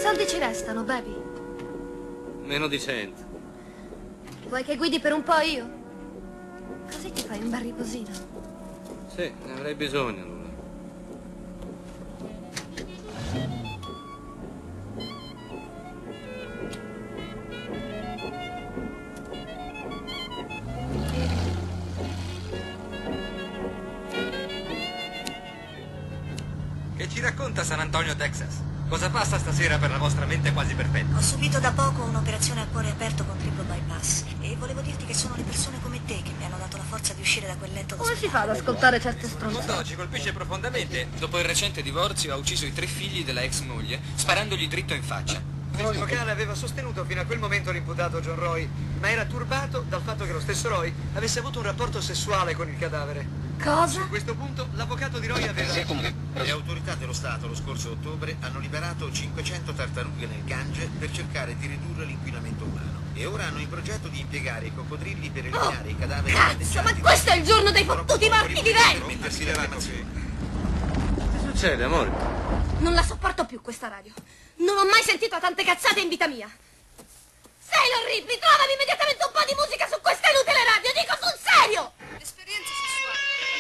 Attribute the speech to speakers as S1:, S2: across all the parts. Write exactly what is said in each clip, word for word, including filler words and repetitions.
S1: Soldi ci restano, baby.
S2: Meno di cento.
S1: Vuoi che guidi per un po' io? Così ti fai un bel riposino.
S2: Sì, ne avrei bisogno, allora.
S3: Che ci racconta San Antonio, Texas? Cosa passa stasera per la vostra mente quasi perfetta?
S4: Ho subito da poco un'operazione a cuore aperto con triplo bypass e volevo dirti che sono le persone come te che mi hanno dato la forza di uscire da quel letto
S1: Come si
S4: d'ospedale.
S1: fa ad ascoltare certe stronzate?
S3: Mondo ci colpisce profondamente.
S5: Dopo il recente divorzio ha ucciso i tre figli della ex moglie, sparandogli dritto in faccia.
S3: Il locale aveva sostenuto fino a quel momento l'imputato John Roy, ma era turbato dal fatto che lo stesso Roy avesse avuto un rapporto sessuale con il cadavere.
S1: Cosa?
S3: A questo punto l'avvocato di Roy aveva...
S6: Le autorità dello Stato lo scorso ottobre hanno liberato cinquecento tartarughe nel Gange per cercare di ridurre l'inquinamento umano. E ora hanno in progetto di impiegare i coccodrilli per eliminare
S1: Oh,
S6: i cadaveri
S1: cazzo, ma questo è il giorno dei fottuti morti
S6: per
S1: viventi!
S6: mettersi le lamazioni.
S2: Che succede, amore?
S1: Non la sopporto più questa radio. Non ho mai sentito tante cazzate in vita mia. Sailor Ripley, trovami immediatamente un po' di musica su questa inutile radio, dico sul serio! L'esperienza sessuale.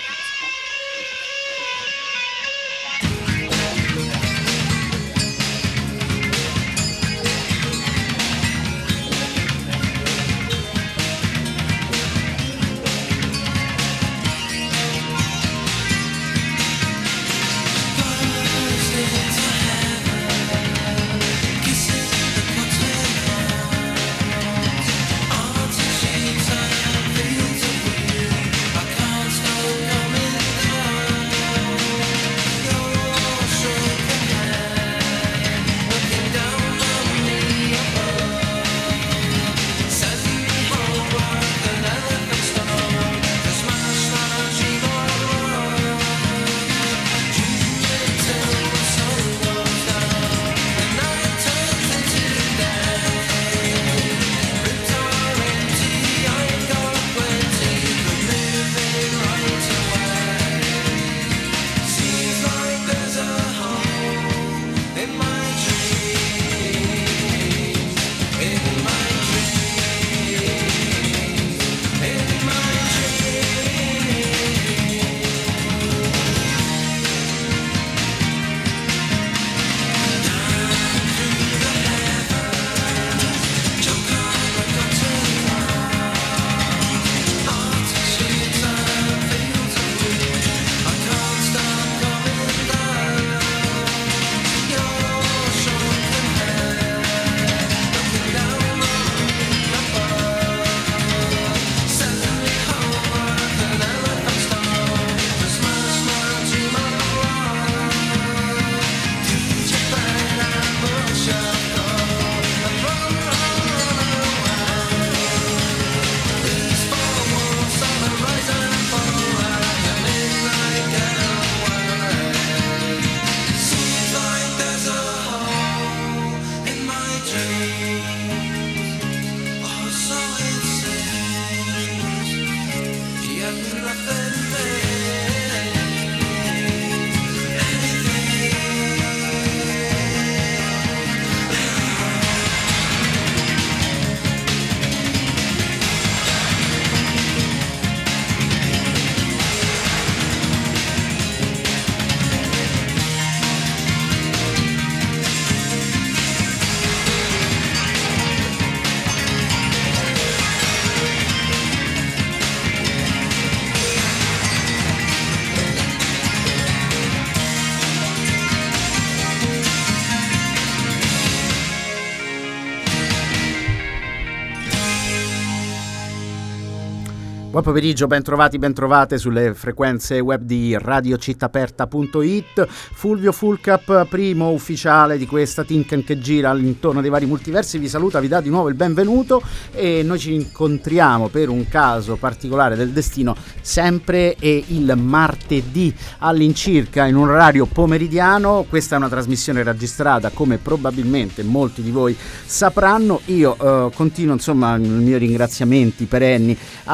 S7: Buon pomeriggio, ben trovati, ben trovate sulle frequenze web di radio città aperta punto it. Fulvio Fullcap, primo ufficiale di questa Tinken che gira all'intorno dei vari multiversi, vi saluta, vi dà di nuovo il benvenuto e noi ci incontriamo per un caso particolare del destino sempre e il martedì all'incirca in un orario pomeridiano. Questa è una trasmissione registrata, come probabilmente molti di voi sapranno. Io eh, continuo insomma i miei ringraziamenti perenni alla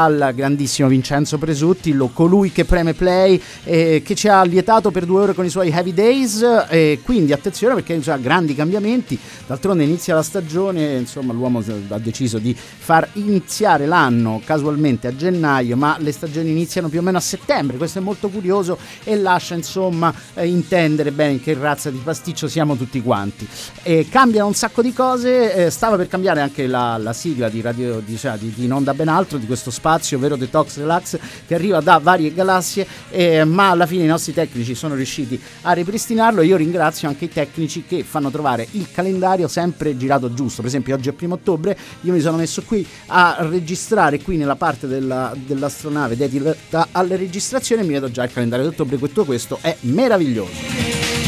S7: grandissimo Vincenzo Presutti, lo, colui che preme play, eh, che ci ha lietato per due ore con i suoi Heavy Days, e quindi attenzione perché insomma, grandi cambiamenti, d'altronde inizia la stagione, insomma l'uomo ha deciso di far iniziare l'anno casualmente a gennaio, ma le stagioni iniziano più o meno a settembre, questo è molto curioso e lascia insomma eh, intendere bene in che razza di pasticcio siamo tutti quanti. E cambiano un sacco di cose, eh, stava per cambiare anche la, la sigla di radio di, cioè, di, di Non da ben altro, di questo spazio, ovvero Detox Relax, che arriva da varie galassie, eh, ma alla fine i nostri tecnici sono riusciti a ripristinarlo. Io ringrazio anche i tecnici che fanno trovare il calendario sempre girato giusto. Per esempio oggi è primo ottobre, io mi sono messo qui a registrare qui nella parte della, dell'astronave dedicata alle registrazioni, mi vedo già il calendario di ottobre, tutto questo è meraviglioso.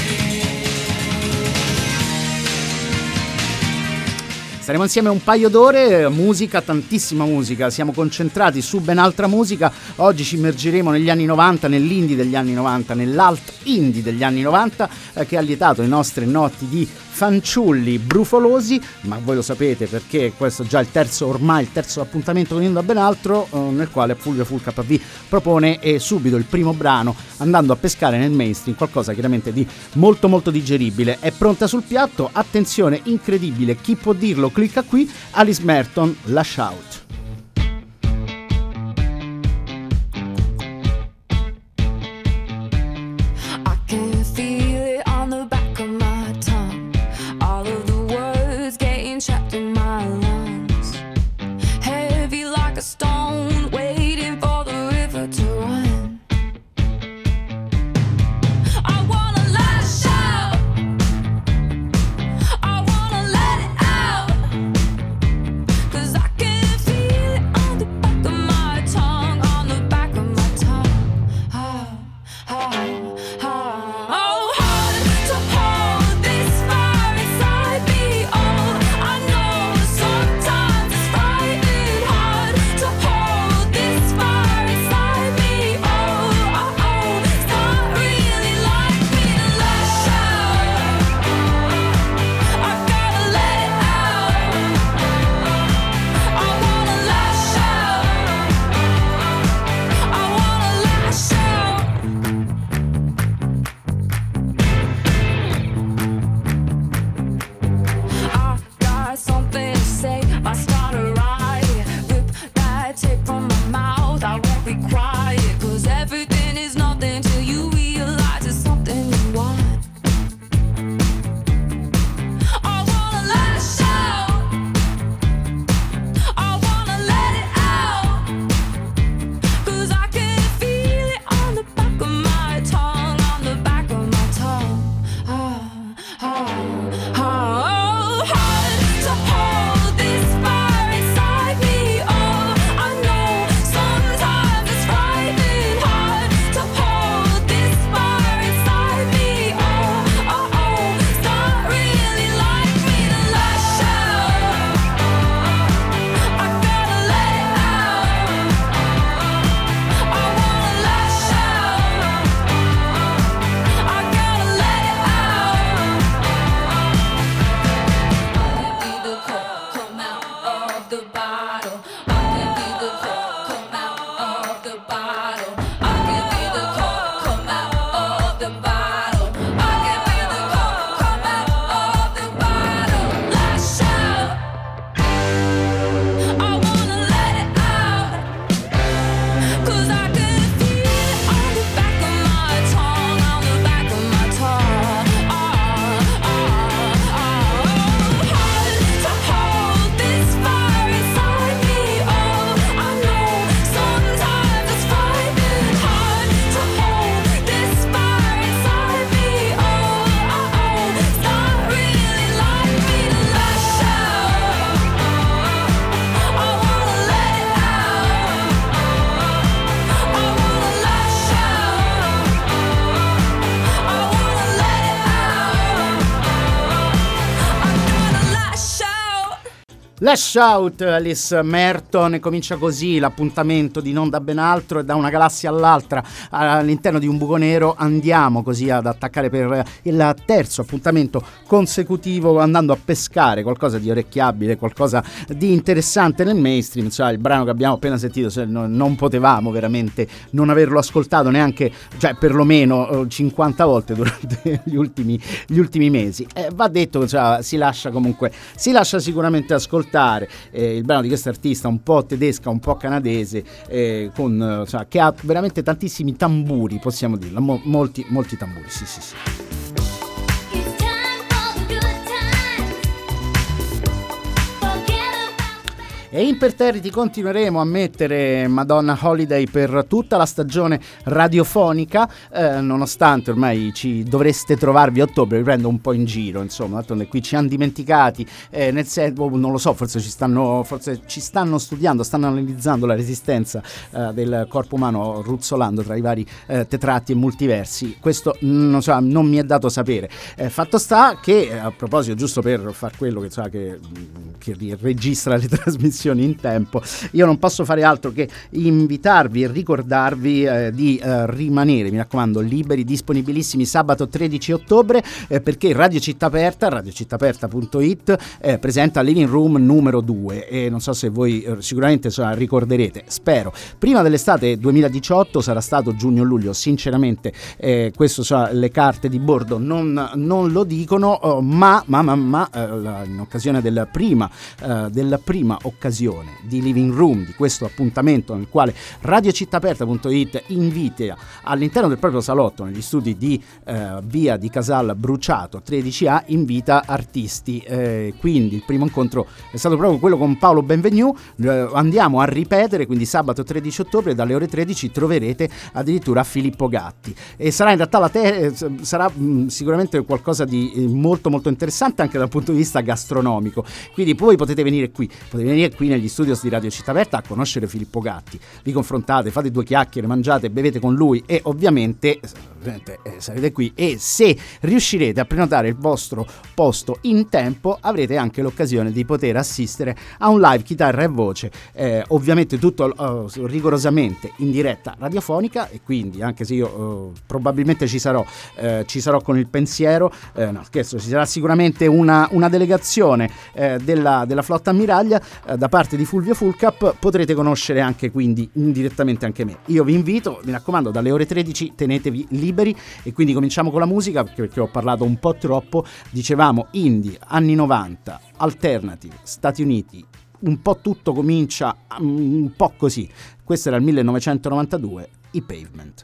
S7: Staremo insieme un paio d'ore, musica, tantissima musica, siamo concentrati su ben altra musica. Oggi ci immergeremo negli anni novanta, nell'indie degli anni novanta, nell'alt indie degli anni novanta, eh, che ha lietato le nostre notti di fanciulli brufolosi, ma voi lo sapete perché questo è già il terzo, ormai il terzo appuntamento con da ben altro, eh, nel quale Fulvio Fulcap vi propone eh, subito il primo brano, andando a pescare nel mainstream qualcosa chiaramente di molto molto digeribile. È pronta sul piatto, attenzione, incredibile, chi può dirlo clicca qui, Alice Merton, Lash Out.
S8: Trapped in my lungs, heavy like a stone, waiting for the river to run. I wanna lash out, I wanna let it out, 'cause I can feel
S7: Lash Out, Alice Merton, e comincia così l'appuntamento di Non da ben altro, e da una galassia all'altra all'interno di un buco nero andiamo così ad attaccare per il terzo appuntamento consecutivo, andando a pescare qualcosa di orecchiabile, qualcosa di interessante nel mainstream. Cioè, il brano che abbiamo appena sentito, se no, non potevamo veramente non averlo ascoltato neanche, cioè perlomeno cinquanta volte durante gli ultimi, gli ultimi mesi. Eh, va detto, cioè, si lascia comunque, si lascia sicuramente ascoltare. Eh, il brano di questo artista un po' tedesca, un po' canadese, eh, con, cioè, che ha veramente tantissimi tamburi, possiamo dirlo, mo- molti, molti tamburi, sì sì sì. E imperterriti continueremo a mettere Madonna Holiday per tutta la stagione radiofonica, eh, nonostante ormai ci dovreste trovarvi a ottobre, vi prendo un po' in giro, insomma, d'altronde qui ci hanno dimenticati, eh, nel senso, non lo so, forse ci stanno, forse ci stanno studiando, stanno analizzando la resistenza eh, del corpo umano, ruzzolando tra i vari eh, tetratti e multiversi. Questo non so, non mi è dato sapere. Eh, fatto sta che, a proposito, giusto per far quello che, so, che, che registra le trasmissioni in tempo, io non posso fare altro che invitarvi e ricordarvi eh, di eh, rimanere, mi raccomando, liberi, disponibilissimi sabato tredici ottobre, eh, perché Radio Città Aperta, radio città aperta punto it, eh, presenta Living Room numero due, e non so se voi eh, sicuramente so, ricorderete, spero, prima dell'estate duemiladiciotto, sarà stato giugno-luglio, sinceramente eh, questo so, le carte di bordo non, non lo dicono, oh, ma, ma, ma, ma eh, in occasione della prima, eh, della prima occasione di Living Room, di questo appuntamento nel quale radio città aperta punto it invita all'interno del proprio salotto, negli studi di eh, via di Casal Bruciato tredici A, invita artisti, eh, quindi il primo incontro è stato proprio quello con Paolo Benvenu, eh, andiamo a ripetere, quindi sabato tredici ottobre dalle ore tredici troverete addirittura Filippo Gatti, e sarà in realtà la te- sarà mh, sicuramente qualcosa di eh, molto molto interessante anche dal punto di vista gastronomico, quindi poi potete venire qui, potete venire qui negli studios di Radio Città Aperta a conoscere Filippo Gatti, vi confrontate, fate due chiacchiere, mangiate, bevete con lui e ovviamente eh, sarete qui, e se riuscirete a prenotare il vostro posto in tempo avrete anche l'occasione di poter assistere a un live chitarra e voce, eh, ovviamente tutto uh, rigorosamente in diretta radiofonica, e quindi anche se io uh, probabilmente ci sarò uh, ci sarò con il pensiero, uh, no scherzo, ci sarà sicuramente una, una delegazione uh, della, della flotta ammiraglia uh, da parte di Fulvio Fullcap, potrete conoscere anche quindi indirettamente anche me. Io vi invito, mi raccomando, dalle ore tredici tenetevi liberi, e quindi cominciamo con la musica perché, perché ho parlato un po' troppo. Dicevamo indie, anni novanta, alternative, Stati Uniti, un po' tutto comincia un po' così. Questo era il millenovecentonovantadue, i Pavement.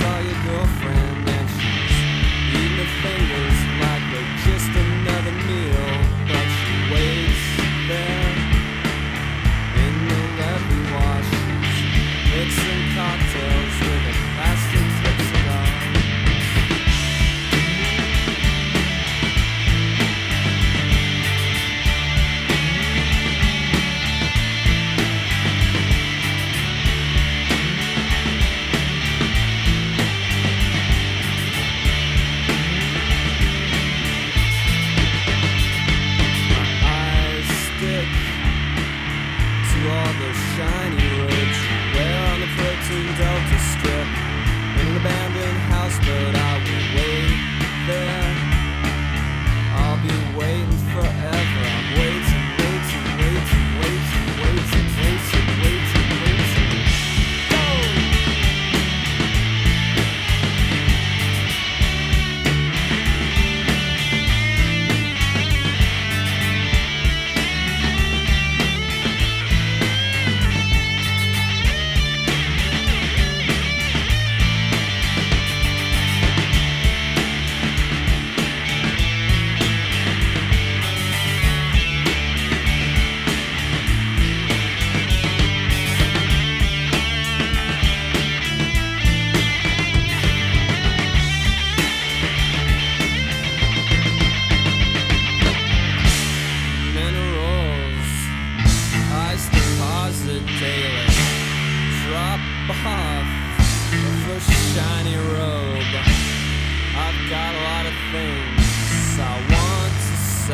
S9: Fingers like they're just another meal.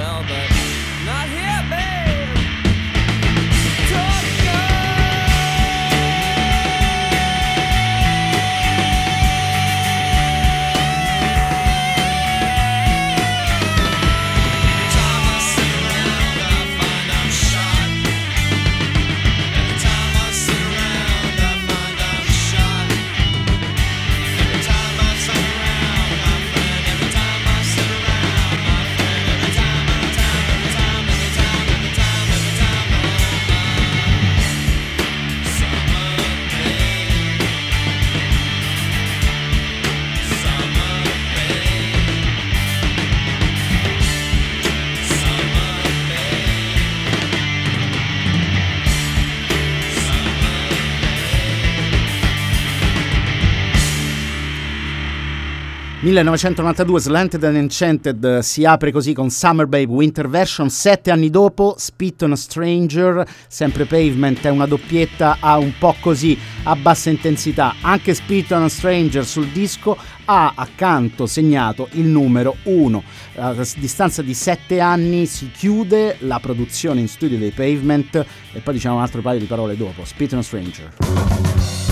S9: tell, but not here, babe. Tokyo. Every time I sit around, I find I'm shot. Every time I sit around, I find I'm shot. Every time I sit around, my friend. Every time I sit around, my friend. Every time, every time, every time, every time, every time, every time, oh my. Summer babe. Summer babe. Summer
S7: millenovecentonovantadue, Slanted and Enchanted si apre così con Summer Babe Winter Version. Sette anni dopo Spit on a Stranger, sempre Pavement, è una doppietta a un po' così a bassa intensità. Anche Spit on a Stranger sul disco ha accanto segnato il numero uno. A distanza di sette anni si chiude la produzione in studio dei Pavement e poi diciamo un altro paio di parole dopo. Spit on a Stranger.